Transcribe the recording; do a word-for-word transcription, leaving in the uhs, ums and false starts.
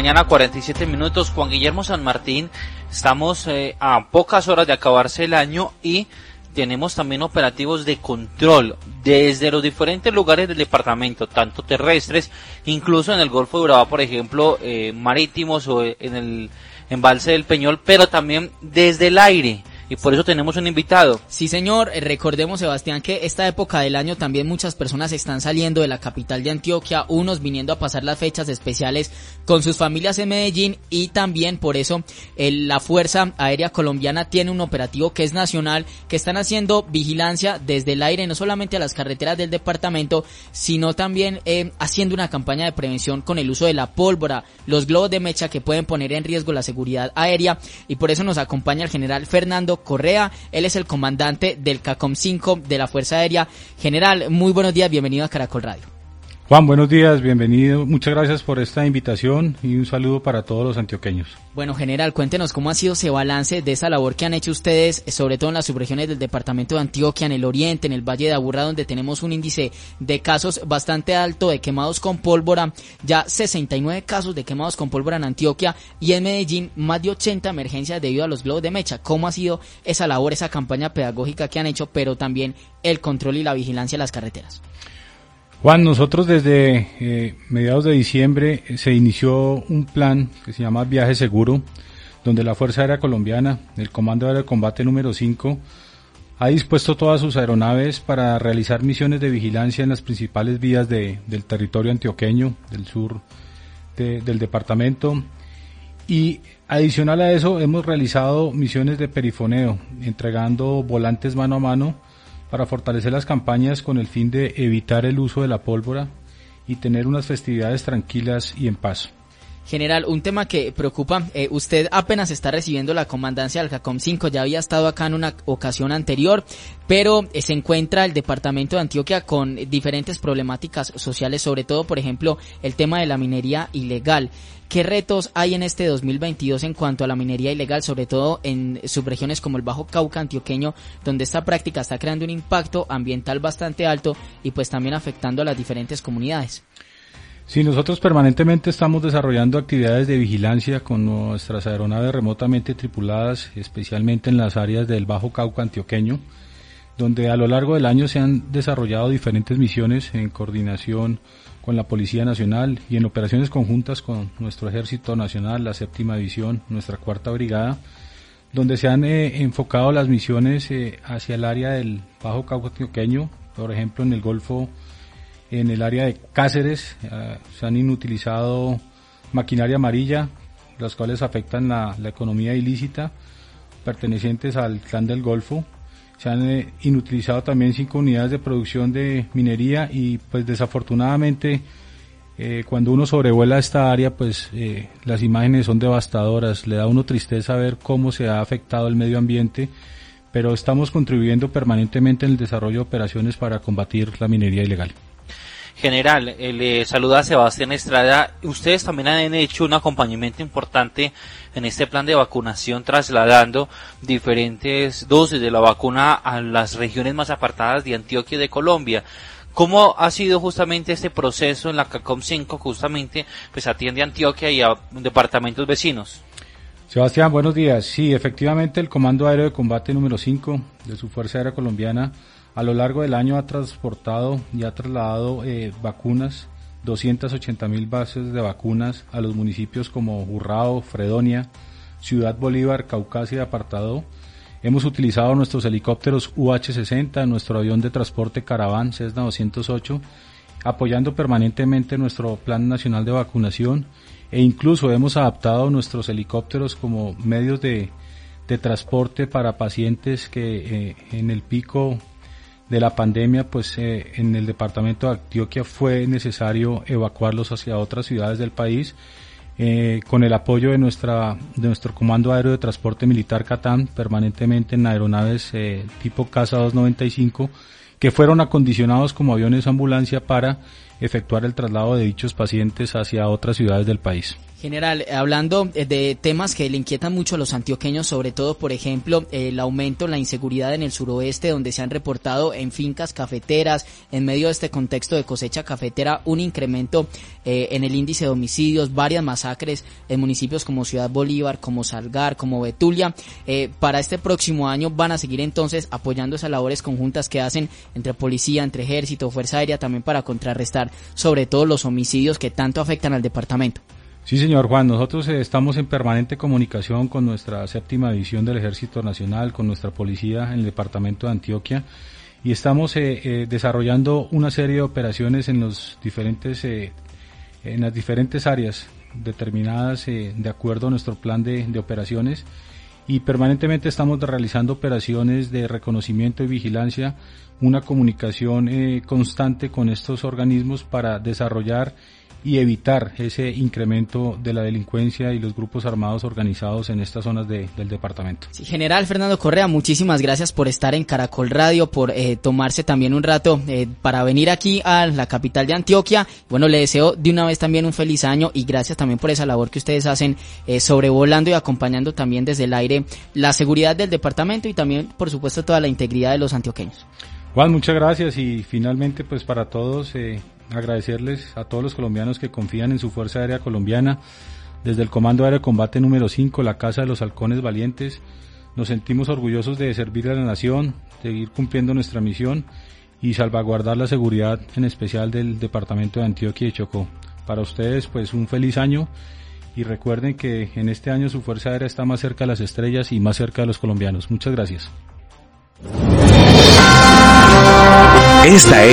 mañana, cuarenta y siete minutos. Juan Guillermo San Martín, estamos eh, a pocas horas de acabarse el año y tenemos también operativos de control desde los diferentes lugares del departamento, tanto terrestres, incluso en el Golfo de Urabá, por ejemplo, eh, marítimos o en el embalse del Peñol, pero también desde el aire. Y por eso tenemos un invitado. Sí, señor. Recordemos, Sebastián, que esta época del año también muchas personas están saliendo de la capital de Antioquia, unos viniendo a pasar las fechas especiales con sus familias en Medellín, y también por eso el, la Fuerza Aérea Colombiana tiene un operativo que es nacional, que están haciendo vigilancia desde el aire, no solamente a las carreteras del departamento, sino también eh, haciendo una campaña de prevención con el uso de la pólvora, los globos de mecha que pueden poner en riesgo la seguridad aérea, y por eso nos acompaña el general Fernando Correa. Él es el comandante del CACOM cinco de la Fuerza Aérea. General, muy buenos días, bienvenido a Caracol Radio. Juan, buenos días, bienvenido, muchas gracias por esta invitación y un saludo para todos los antioqueños. Bueno, general, cuéntenos cómo ha sido ese balance de esa labor que han hecho ustedes, sobre todo en las subregiones del departamento de Antioquia, en el oriente, en el Valle de Aburrá, donde tenemos un índice de casos bastante alto de quemados con pólvora, ya sesenta y nueve casos de quemados con pólvora en Antioquia, y en Medellín más de ochenta emergencias debido a los globos de mecha. ¿Cómo ha sido esa labor, esa campaña pedagógica que han hecho, pero también el control y la vigilancia de las carreteras? Juan, nosotros desde eh, mediados de diciembre eh, se inició un plan que se llama Viaje Seguro, donde la Fuerza Aérea Colombiana, el Comando Aéreo de Combate número cinco, ha dispuesto todas sus aeronaves para realizar misiones de vigilancia en las principales vías de, del territorio antioqueño, del sur de, del departamento, y adicional a eso hemos realizado misiones de perifoneo, entregando volantes mano a mano, para fortalecer las campañas con el fin de evitar el uso de la pólvora y tener unas festividades tranquilas y en paz. General, un tema que preocupa, eh, usted apenas está recibiendo la comandancia del CACOM cinco, ya había estado acá en una ocasión anterior, pero eh, se encuentra el departamento de Antioquia con diferentes problemáticas sociales, sobre todo, por ejemplo, el tema de la minería ilegal. ¿Qué retos hay en este dos mil veintidós en cuanto a la minería ilegal, sobre todo en subregiones como el Bajo Cauca antioqueño, donde esta práctica está creando un impacto ambiental bastante alto y pues también afectando a las diferentes comunidades? Sí, nosotros permanentemente estamos desarrollando actividades de vigilancia con nuestras aeronaves remotamente tripuladas, especialmente en las áreas del Bajo Cauca antioqueño, donde a lo largo del año se han desarrollado diferentes misiones en coordinación con la Policía Nacional y en operaciones conjuntas con nuestro Ejército Nacional, la Séptima División, nuestra Cuarta Brigada, donde se han eh, enfocado las misiones eh, hacia el área del Bajo Cauca antioqueño, por ejemplo en el Golfo, en el área de Cáceres, eh, se han inutilizado maquinaria amarilla, las cuales afectan la, la economía ilícita, pertenecientes al Clan del Golfo. Se han eh, inutilizado también cinco unidades de producción de minería y pues desafortunadamente eh, cuando uno sobrevuela esta área pues eh, las imágenes son devastadoras, le da a uno tristeza ver cómo se ha afectado el medio ambiente, pero estamos contribuyendo permanentemente en el desarrollo de operaciones para combatir la minería ilegal. General, eh, le saluda a Sebastián Estrada. Ustedes también han hecho un acompañamiento importante en este plan de vacunación, trasladando diferentes dosis de la vacuna a las regiones más apartadas de Antioquia y de Colombia. ¿Cómo ha sido justamente este proceso en la CACOM cinco, que justamente pues atiende a Antioquia y a departamentos vecinos? Sebastián, buenos días. Sí, efectivamente el Comando Aéreo de Combate número cinco de su Fuerza Aérea Colombiana a lo largo del año ha transportado y ha trasladado eh, vacunas, doscientas ochenta mil bases de vacunas a los municipios como Urrao, Fredonia, Ciudad Bolívar, Caucasia y Apartado. Hemos utilizado nuestros helicópteros U H sesenta, nuestro avión de transporte Caravan Cessna doscientos ocho, apoyando permanentemente nuestro Plan Nacional de Vacunación, e incluso hemos adaptado nuestros helicópteros como medios de, de transporte para pacientes que eh, en el pico de la pandemia, pues eh, en el departamento de Antioquia fue necesario evacuarlos hacia otras ciudades del país, eh, con el apoyo de nuestra de nuestro Comando Aéreo de Transporte Militar CATAM, permanentemente en aeronaves eh, tipo Casa doscientos noventa y cinco, que fueron acondicionados como aviones ambulancia para efectuar el traslado de dichos pacientes hacia otras ciudades del país. General, hablando de temas que le inquietan mucho a los antioqueños, sobre todo, por ejemplo, el aumento, la inseguridad en el suroeste, donde se han reportado en fincas cafeteras, en medio de este contexto de cosecha cafetera, un incremento eh, en el índice de homicidios, varias masacres en municipios como Ciudad Bolívar, como Salgar, como Betulia. Eh, para este próximo año van a seguir entonces apoyando esas labores conjuntas que hacen entre policía, entre ejército, fuerza aérea, también para contrarrestar sobre todo los homicidios que tanto afectan al departamento. Sí, señor Juan, nosotros eh, estamos en permanente comunicación con nuestra séptima división del Ejército Nacional, con nuestra policía en el departamento de Antioquia, y estamos eh, eh, desarrollando una serie de operaciones en los diferentes, eh, en las diferentes áreas determinadas eh, de acuerdo a nuestro plan de, de operaciones, y permanentemente estamos realizando operaciones de reconocimiento y vigilancia, una comunicación eh, constante con estos organismos para desarrollar y evitar ese incremento de la delincuencia y los grupos armados organizados en estas zonas de, del departamento. Sí, General Fernando Correa, muchísimas gracias por estar en Caracol Radio, por eh, tomarse también un rato eh, para venir aquí a la capital de Antioquia. Bueno, le deseo de una vez también un feliz año y gracias también por esa labor que ustedes hacen eh, sobrevolando y acompañando también desde el aire la seguridad del departamento y también, por supuesto, toda la integridad de los antioqueños. Juan, muchas gracias y finalmente pues para todos eh, agradecerles a todos los colombianos que confían en su Fuerza Aérea Colombiana. Desde el Comando Aéreo de Combate número cinco, la Casa de los Halcones Valientes, nos sentimos orgullosos de servir a la nación, seguir cumpliendo nuestra misión y salvaguardar la seguridad en especial del departamento de Antioquia y Chocó. Para ustedes pues un feliz año y recuerden que en este año su Fuerza Aérea está más cerca de las estrellas y más cerca de los colombianos. Muchas gracias. Esta es